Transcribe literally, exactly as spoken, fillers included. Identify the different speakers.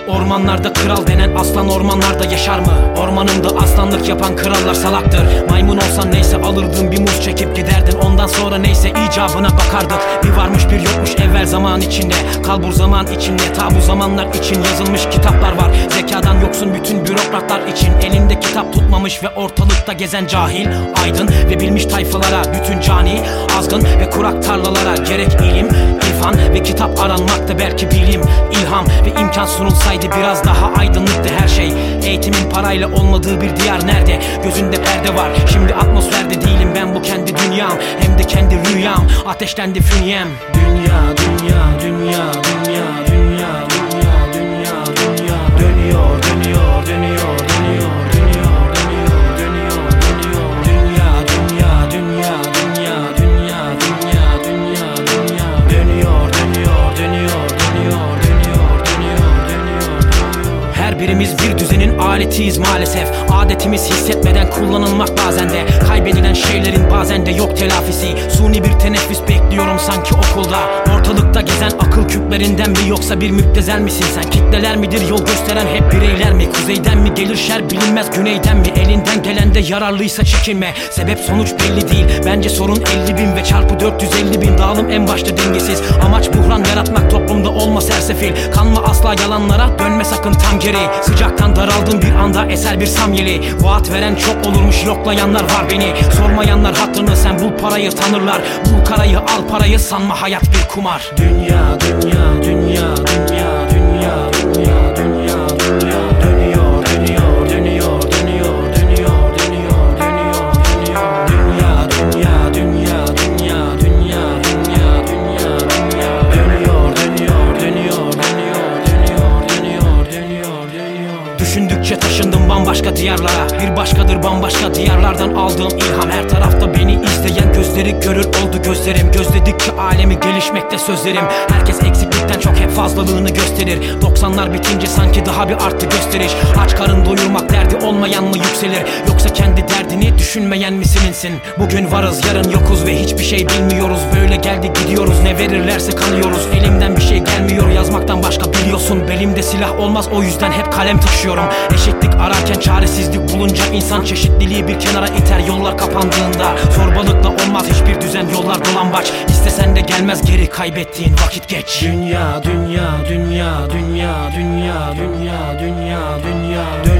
Speaker 1: Ormanlarda kral denen aslan ormanlarda yaşar mı? Ormanında aslanlık yapan krallar salaktır. Maymun olsan neyse alırdın, bir muz çekip giderdin. Ondan sonra neyse icabına bakardık. Bir varmış bir yokmuş evvel zaman içinde. Kalbur zaman içinde, ta bu zamanlar için yazılmış kitaplar var. Zekadan yoksun bütün bürokratlar için. Elinde kitap tutmamış ve ortalıkta gezen cahil, aydın ve bilmiş tayfalara, bütün cani, azgın ve kurak tarlalara gerek ilim, irfan ve kitap aranmakta belki bilim, ilham ve imkan sunulsaydı biraz daha aydınlıktı her şey. Eğitimin parayla olmadığı bir diyar nerede? Gözünde perde var, şimdi atmosferde değilim ben, bu kendi dünyam hem de kendi rüyam. Ateşlendi fünyem. Dünya, dünya, dünya, dünya, dünya, dünya, dünya, dünya dönüyor, dönüyor, dönüyor, dönüyor, dönüyor, dönüyor, dönüyor, dönüyor. Dünya, dünya, dünya, dünya, dünya, dünya, dünya, dünya dönüyor, dönüyor, dönüyor, dönüyor, dönüyor, dönüyor, dönüyor, dönüyor. Her birimiz bir düzenin aletiyiz maalesef. Adetimiz hissetmeden kullanılmak bazen de. Kaybedilen şeylerin bazen de yok telafisi. Suni bir teneffüs bekliyorum sanki okulda. Ortalıkta gezen akıl küplerinden mi, yoksa bir müptezel misin sen? Kitleler midir yol gösteren, hep bireyler mi? Kuzeyden mi gelir şer bilinmez, güneyden mi? Elinden gelen de yararlıysa çekinme. Sebep sonuç belli değil, bence sorun elli bin ve çarpı dört yüz elli bin. Dağılım en başta dengesiz, amaç buhran yaratmak, toplumda olma sersefil. Kanma asla yalanlara, dönme sakın tam geri. Sıcaktan daraldığım bir anda eser bir samyeli. Vaat veren çok olurmuş, yoklayanlar var beni. Sormayanlar hatırını, sen bul parayı tanırlar. Bul karayı, al parayı, sanma hayat bir kumar. Dünya, dünya, dünya, dünya, dünya, dünya, dünya, dünya dönüyor, dönüyor, dönüyor, dönüyor, dönüyor, dönüyor, dönüyor, dönüyor. Dünya, dünya, dünya, dünya, dünya, dünya, dünya, dünya dönüyor, dönüyor, dönüyor, dönüyor, dönüyor, dönüyor, dönüyor, dönüyor. Düşündükçe taşındım bambaşka diyarlara. Bir başkadır bambaşka diyarlardan aldığım ilham. Her tarafta beni izleyen gözleri görür oldu gözlerim. Gözledikçe alemi gelişmekte sözlerim. Herkes eksiklikten çok hep fazlalığını gösterir. doksanlar bitince sanki daha bir arttı gösteriş. Aç karın doyurmak derdi olmayan mı yükselir? Yoksa kendi derdini düşünmeyen mi silinsin? Bugün varız yarın yokuz ve hiçbir şey bilmiyoruz. Böyle geldi gidiyoruz, ne verirlerse kanıyoruz. Elimden bir şey gelmiyor yazmaktan başka, biliyorsun. Belimde silah olmaz, o yüzden hep kalem taşıyorum. Eşitlik ararken çaresizlik bulunca insan çeşitliliği bir kenara iter yollar kapandığında. Zorbalıkla olmaz hiçbir düzen, yollar dolambaç. İstesen de gelmez geri, kaybettiğin vakit geç. Dünya, dünya, dünya, dünya, dünya, dünya, dünya, dünya, dünya